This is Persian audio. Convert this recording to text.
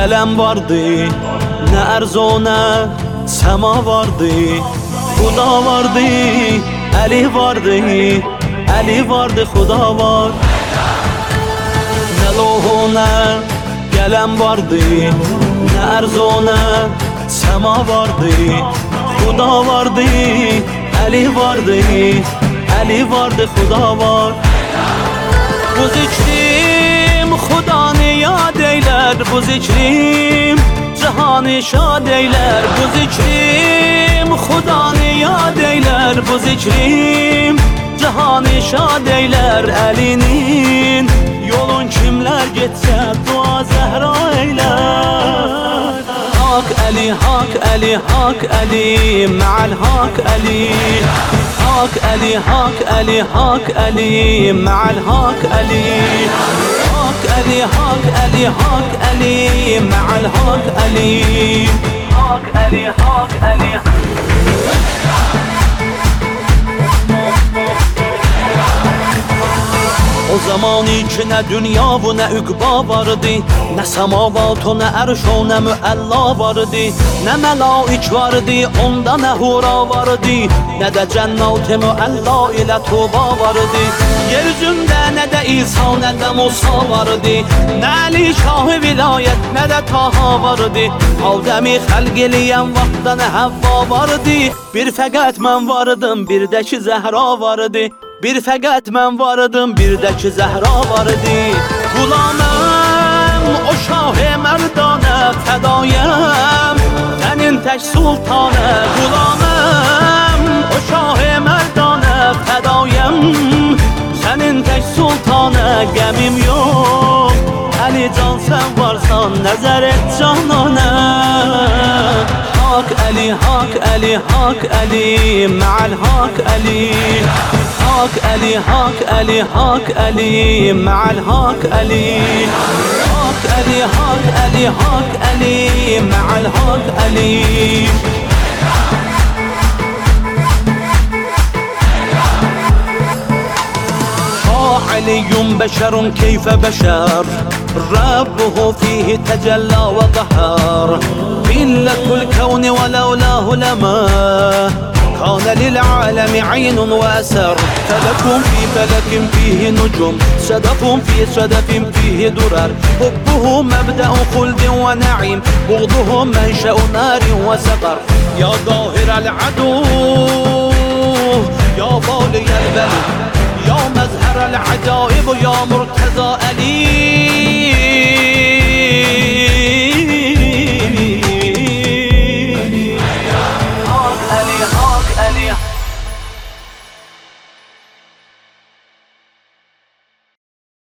قلم واردی نه ارزونه سما واردی خدا واردی علی واردی علی وارد خدا وارد نه لوحونه قلم واردی نه ارزونه سما واردی خدا واردی علی واردی علی وارد خدا وارد bu zikrim Xudanı yad eyler bu zikrim cihanı şad eyler bu zikrim Xudanı yad eyler bu zikrim cihanı şad eyler elinin yolun kimler geçse dua Zehra eyler Hak Ali Hak Ali Hak Ali ma'al Hak Ali Hak Ali Hak Ali Hak Ali ma'al Hak Ali Hak Ali Hak Ali Hak Ali ma'al Hak Ali Hak Ali Hak Ali O zamani ki ne dünya bu ne üqba vardı Ne semavat o ne erş o ne müella vardı Ne melaik vardı onda ne hura vardı Ne de cennet-i müella ile tuba vardı Yeryüzünde ne de İsa ne de Musa vardı Ne Ali Şah-ı vilayet ne de Taha vardı Adem'i xəlq eləyən vaxtda ne Havva vardı Bir fəqət mən vardım bir də ki Zəhra vardı Bir fəqət mən vardım, bir də ki Zəhra vardı Qulaməm, o şah-ı mərdanə fədayəm Sənin tək sultanə Qulaməm, o şah-ı mərdanə fədayəm Sənin tək sultanə qəmim yox Əli can sən varsan, nəzər et cananə Hak Ali, Hak Ali, Hak Ali ma'al Hak Ali Hak Ali, Hak Ali, Hak Ali ma'al Hak Ali Hak Ali, Hak Ali, Hak Ali ma'al Hak Ali علي بشر كيف بشر ربه فيه تجلى وظهر قلة الكون ولولاه لما كان للعالم عين وأسر فلك في فلك فيه نجوم صدف في صدف فيه درر حبه مبدأ خلد ونعيم بغضه منشأ نار وسقر يا ظاهر العدو يا بالي البلد يا مظهر العجائب يا مرتضى